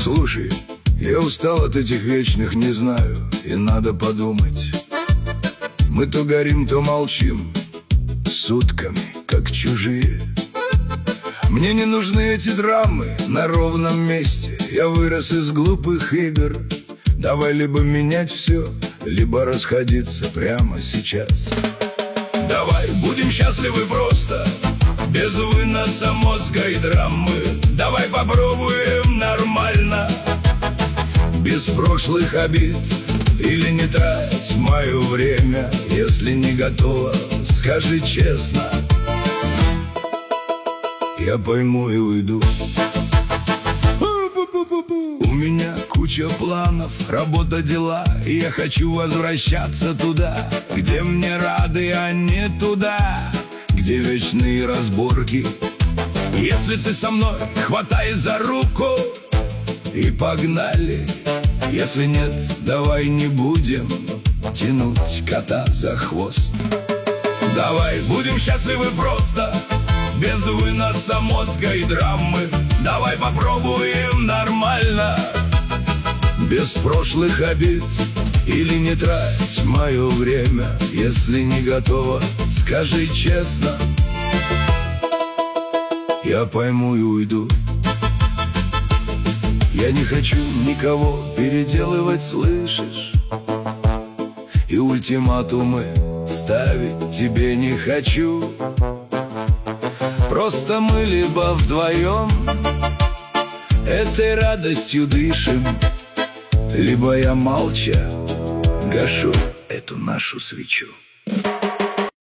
Слушай, я устал от этих вечных «не знаю», и надо подумать. Мы то горим, то молчим, сутками, как чужие. Мне не нужны эти драмы на ровном месте. Я вырос из глупых игр. Давай либо менять все, либо расходиться прямо сейчас. Давай будем счастливы просто, без выноса мозга и драмы. Давай попробуем нормально, без прошлых обид. Или не трать мое время, если не готова, скажи честно. Я пойму и уйду. У меня куча планов, работа, дела, и я хочу возвращаться туда, где мне рады, а не туда, где вечные разборки. Если ты со мной, хватай за руку и погнали. Если нет, давай не будем тянуть кота за хвост. Давай будем счастливы просто, без выноса мозга и драмы. Давай попробуем нормально, без прошлых обид. Или не трать мое время, если не готова, скажи честно. Я пойму и уйду. Я не хочу никого переделывать, слышишь? И ультиматумы ставить тебе не хочу. Просто мы либо вдвоем этой радостью дышим, либо я молча гашу эту нашу свечу.